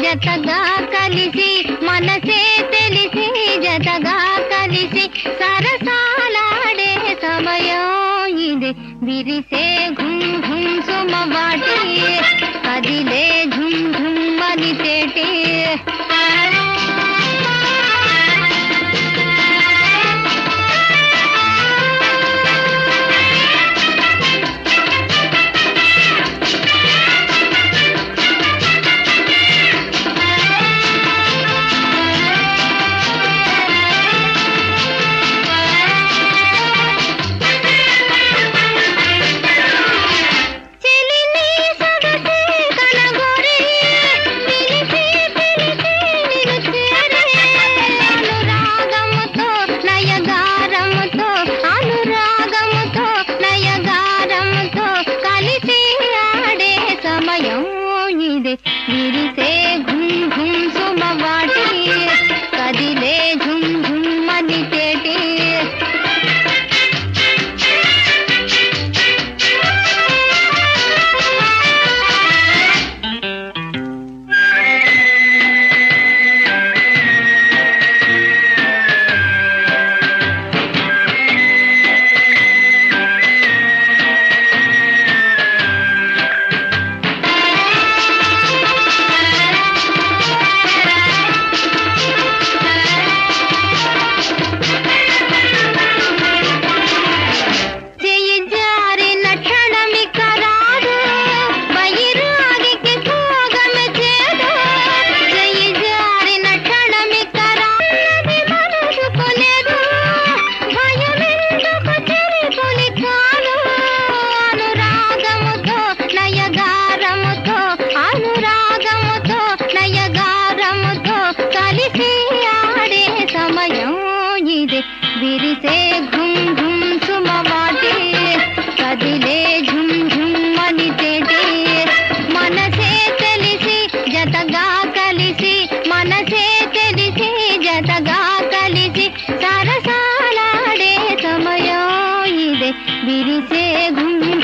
జతగా కలిసి మనసే తెలిసి జతగా కలిసి సరసాలాడే సమయం ఇది విరిసే ఘుమ్ ఘుమ్ సుమవాటి కదిలే ఝుమ్ ఝుమ్ అని తేటి విరిసే ఘుమ్ ఘుమ్ సుమవాటి కదిలే ఝుమ్ ఝుమ్ అని తేటి విరిసే ఘుమ్ ఘుమ్ సుమవాటి కదిలే ఝుమ్ ఝుమ్ అని తేటి మనసే తెలిసి జతగా కలిసి మనసే తెలిసి జతగా కలిసి సరసాలాడే సమయం ఇదే విరిసే ఘుమ్